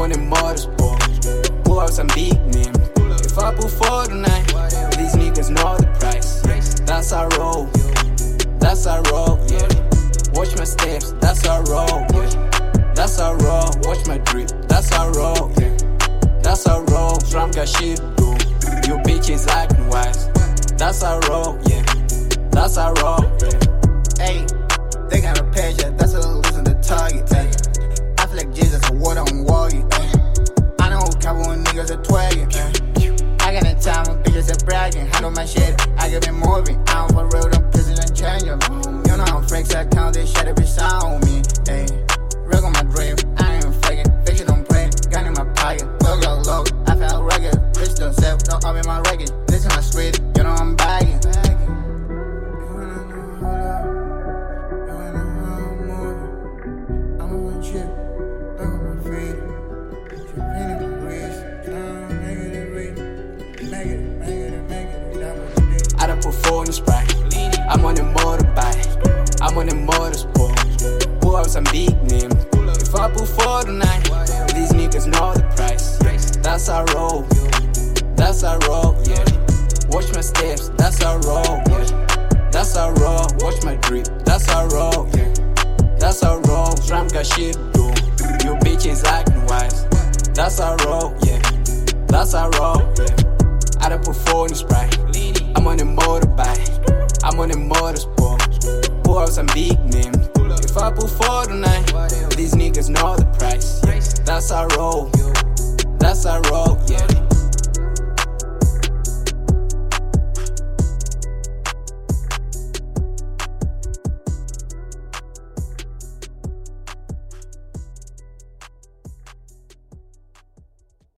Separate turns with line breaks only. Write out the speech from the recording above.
on the motorsport. Pull out some big name. If I pull for tonight, these niggas know the price. That's our roll. That's our roll, yeah. Watch my steps, that's our roll, yeah. That's our roll, watch my drip, that's our roll, yeah. That's our roll, drum got shit to do. You bitches acting wise. That's our roll, yeah. That's our roll, yeah.
Hey, they got a pleasure, that's a listen to target, ay. I feel like Jesus, a water on Walgett, ay. I know couple of niggas are twagging, ay. I got the time when bitches are bragging. Handle my shit, I get been moving. I don't for real, them pissing and changing. You know I'm fake, so I count this shit every sound on me, ay. Real on my dream, I ain't faking. Fiction don't play, gun in my pocket. Low, I felt rugged. Bitch don't sell, don't up in my record. Listen my street, you know I'm bagging.
I done put 4 in the Sprite. I'm on the motorbike. I'm on the motorsport. Pull out some big names. If I put 4 tonight, these niggas know the price. That's our roll. That's our roll, yeah. Watch my steps, that's our roll, yeah. That's our roll, watch my drip, that's our roll, yeah. That's our roll, drum got shit to do. You bitches acting wise. That's our roll, yeah. That's our roll, yeah. I done put 4 in the Sprite. I'm on the motorbike. I'm on the motorsport. Pull out some big names. If I put 4 tonight, these niggas know the price. That's our roll. That's our roll, yeah.